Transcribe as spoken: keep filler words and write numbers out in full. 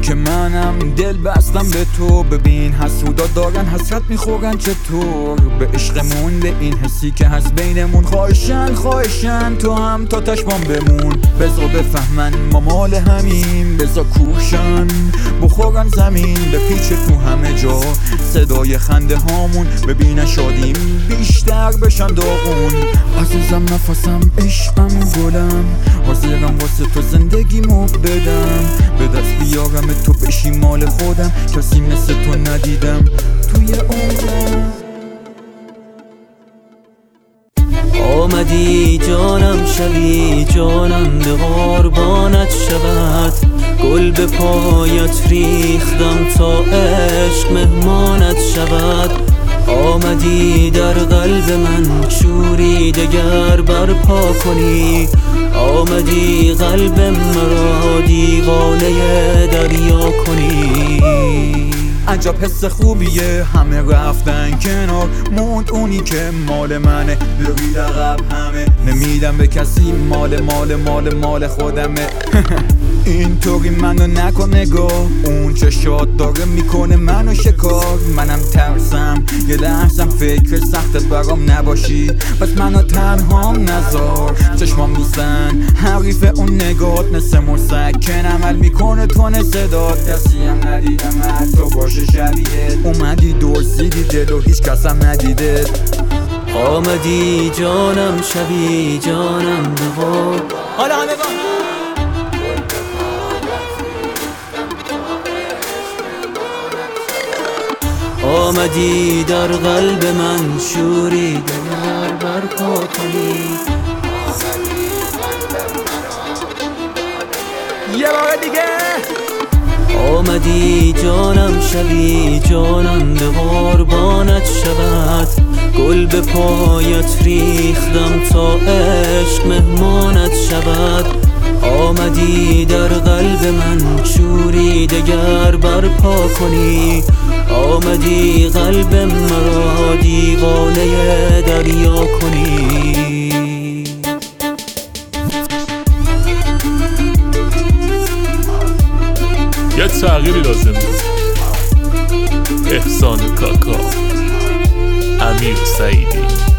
که منم دل بستم به تو. ببین حسودا دارن حسرت میخورن چطور به عشقمون، به این حسی که هست بینمون. خواهشن خواهشن تو هم تا تشمام بمون. بذار بفهمن ما مال همیم، بذار کوشن بخورن زمین به پیچ تو همه جا صدای خنده هامون. ببینن شادیم بیشتر بشن داغون. عزیزم نفسم عشقم گلم، حاضرم واسه تو زندگیمو بدم. به دست بیارم تو بشی مال خودم، کسی مثل تو ندیدم توی عمرم. آمدی جانم شوی جانم به قربانت شود. گل به پایت ریختم تا عشق مهمانت شود. آمدی در قلب من شوری دگر برپا کنی. آمدی قلب مرا دیوانه دریا کنی. عجب حس خوبیه همه رفتن کنار، موند اونی که مال منه. بگید عقب همه نمیدم به کسی، مال مال مال مال خودمه. اینطوری منو نکن نگاه، اون چشات داره میکنه منو شکار. منم ترسم یه لحظم فکر سخت برام نباشی، بس منو تنهام نذار. چشمام نیستن حریف اون نگات، مثل مسکن عمل میکنه تون صدات. کسی هم ندیدم حتی باشه شبیه. اومدی دزدیدی دل و هیچ کسم ندیده. آمدی جانم شوی جانم به قرب. حالا همه با آمدی در قلب من شوری دگر برپا کنی. یه بار دیگه آمدی جانم شوی جانم به قربانت شود. گل به پایت ریختم تا عشق مهمانت شود. آمدی در قلب من شوری دگر برپا کنی. آمدی قلب مرا دیوانه دریا کنی. یه تغییری لازم بود. احسان کاکا، امیر سعیدی.